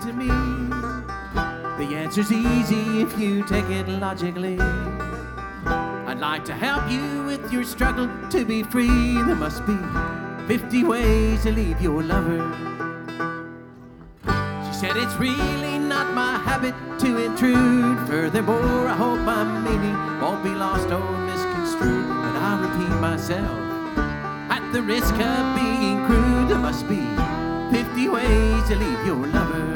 to me? The answer's easy if you take it logically. I'd like to help you with your struggle to be free. There must be 50 ways to leave your lover. She said it's really not my habit to intrude. Furthermore, I hope my meaning won't be lost or misconstrued. But I'll repeat myself at the risk of being crude. There must be 50 ways to leave your lover.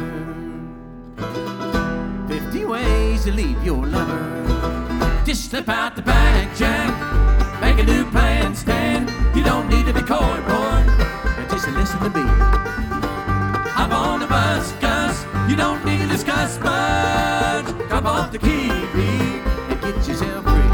50 ways to leave your lover. Just slip out the back, Jack. Make a new plan, Stan. You don't need to be coy, boy. Just listen to me. Hop on the bus, Gus. You don't need to discuss much. Drop off the key, and get yourself free.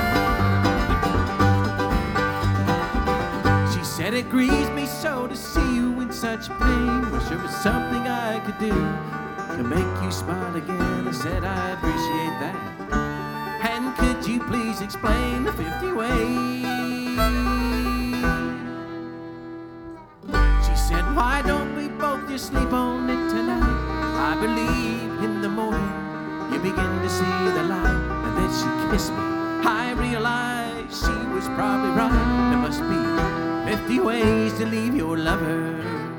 She said it grieves me so to see you in such pain. Wish there was something I could do to make you smile again. I said I appreciate that. And could you please explain the 50 ways? She said, why don't we both just sleep on it tonight? I believe in the morning you begin to see the light. And then she kissed me. I realized she was probably right. There must be 50 ways to leave your lover.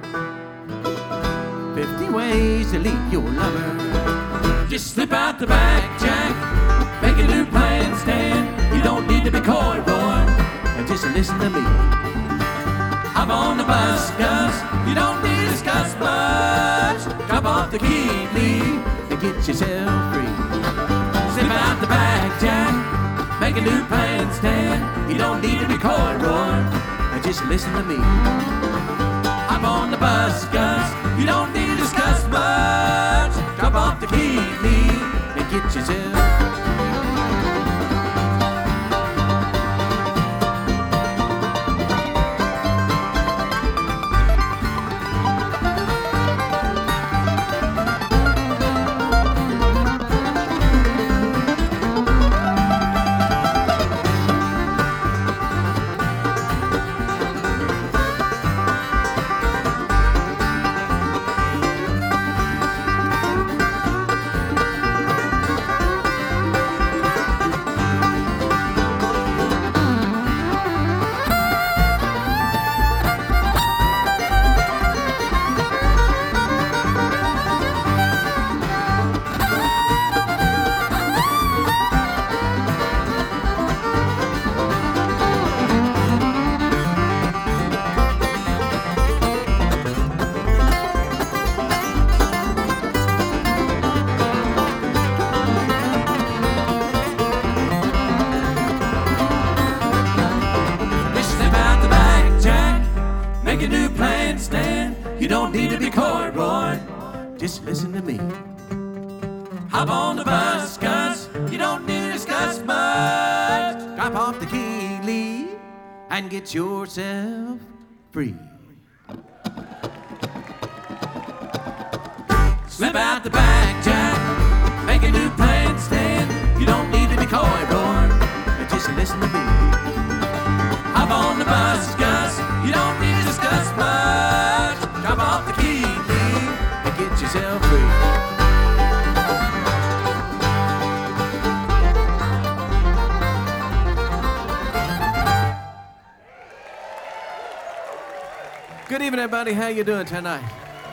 50 ways to leave your lover. Just slip out the back, Jack. Make a new plan, Stan. You don't need to be coy, boy. And just listen to me. Hop on the bus, Gus. You don't need to discuss much. Drop off the key, Lee, and get yourself free. Slip out the back, Jack. Make a new plan, Stan. You don't need to be coy, boy. And just listen to me. Hop on the bus, Gus. You don't need to discuss much. Drop off the key, Lee, and get yourself. You don't need to be coy, Roy. Just listen to me. Hop on the bus, Gus. You don't need to discuss much. Drop off the key, Lee, and get yourself free. Slip out the back, Jack. Make a new plan, Stan. You don't need to be coy, Roy. Just listen to me. Hop on the bus, Gus. You don't need to discuss much. Drop off the key, Lee, and get yourself free. Good evening, everybody. How you doing tonight?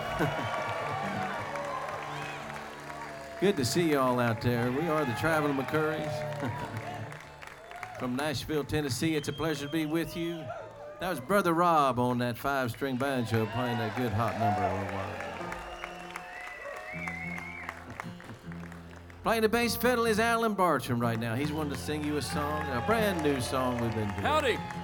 Good to see you all out there. We are the Traveling McCurries from Nashville, Tennessee. It's a pleasure to be with you. That was Brother Rob on that 5-string banjo playing that good hot number a little while ago. Playing the bass fiddle is Alan Bartram right now. He's wanting to sing you a song, a brand new song we've been doing. Howdy.